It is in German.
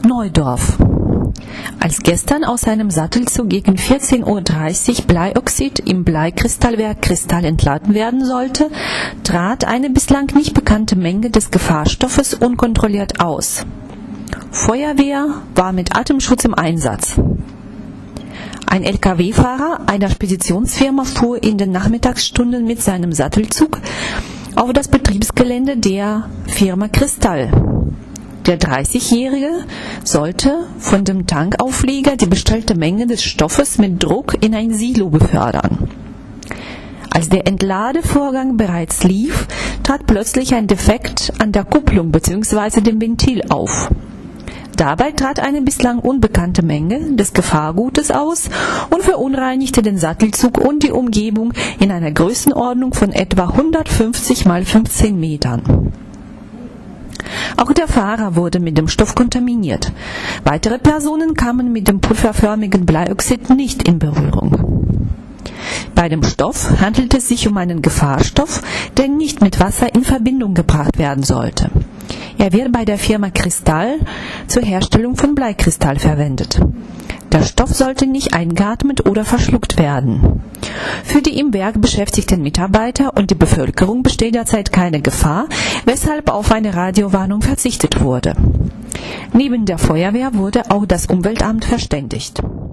Neudorf. Als gestern aus seinem Sattelzug gegen 14:30 Uhr Bleioxid im Bleikristallwerk Kristall entladen werden sollte, trat eine bislang nicht bekannte Menge des Gefahrstoffes unkontrolliert aus. Feuerwehr war mit Atemschutz im Einsatz. Ein Lkw-Fahrer einer Speditionsfirma fuhr in den Nachmittagsstunden mit seinem Sattelzug auf das Betriebsgelände der Firma Kristall. Der 30-Jährige sollte von dem Tankauflieger die bestellte Menge des Stoffes mit Druck in ein Silo befördern. Als der Entladevorgang bereits lief, trat plötzlich ein Defekt an der Kupplung bzw. dem Ventil auf. Dabei trat eine bislang unbekannte Menge des Gefahrgutes aus und verunreinigte den Sattelzug und die Umgebung in einer Größenordnung von etwa 150 mal 15 Metern. Auch der Fahrer wurde mit dem Stoff kontaminiert. Weitere Personen kamen mit dem pulverförmigen Bleioxid nicht in Berührung. Bei dem Stoff handelt es sich um einen Gefahrstoff, der nicht mit Wasser in Verbindung gebracht werden sollte. Er wird bei der Firma Kristall zur Herstellung von Bleikristall verwendet. Der Stoff sollte nicht eingeatmet oder verschluckt werden. Für die im Werk beschäftigten Mitarbeiter und die Bevölkerung besteht derzeit keine Gefahr, weshalb auf eine Radiowarnung verzichtet wurde. Neben der Feuerwehr wurde auch das Umweltamt verständigt.